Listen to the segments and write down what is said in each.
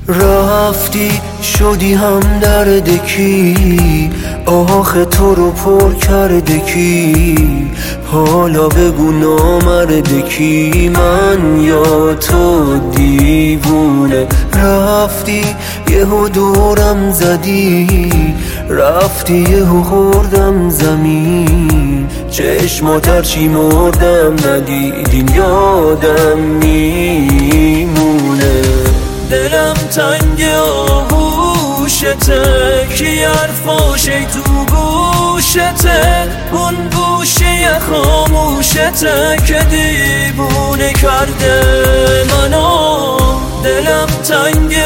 رفتی شدی هم درد کی، آخه تو رو پر کرده کی؟ حالا بگو نامرد کی، من یا تو دیوونه؟ رفتی یهو دورم زدی، رفتی یهو خوردم زمین، چشمات هرچی مردم ندیدین یادم میمونه. دلم تنگ آغوشته، کی حرفاشه تو گوشته، اون گوشه خاموشته که دیوونه کرده منو. دلم تنگ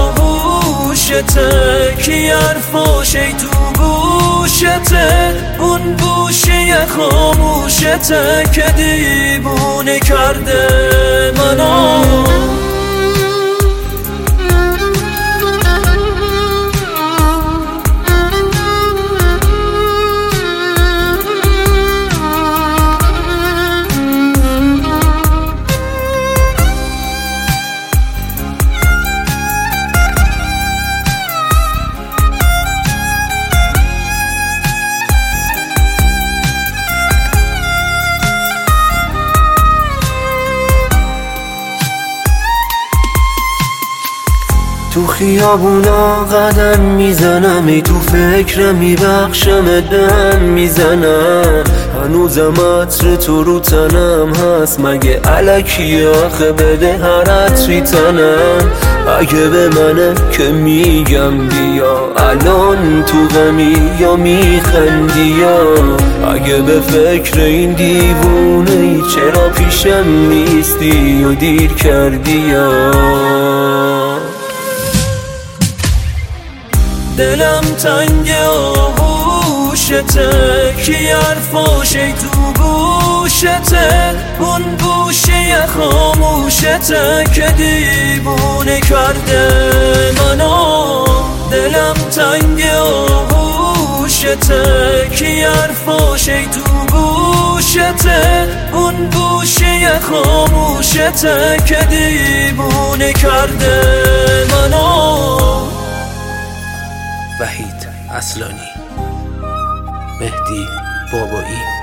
آغوشته، کی حرفاشه تو گوشته، اون گوشه خاموشته که دیوونه کرده منو. تو خیابونا قدم میزنم، ای تو فکرم میبخشم دم میزنم، هنوزم عطر تو رو تنم هست، مگه الکی آخه بده هر عطری تنم. اگه به منه که میگم بیا، الان تو غمی یا میخندی یا؟ اگه به فکر این دیوونه ای چرا پیشم نیستی و دیر کردی یا؟ دلم تنگ آغوشته، کی حرفاشه تو گوشته، اون گوشه خاموشته که دیوونه کرده منو. دلم تنگ آغوشته، کی حرفاشه تو گوشته، اون گوشه خاموشته که دیوونه کرده منو. وحید اصلانی، مهدی بابایی.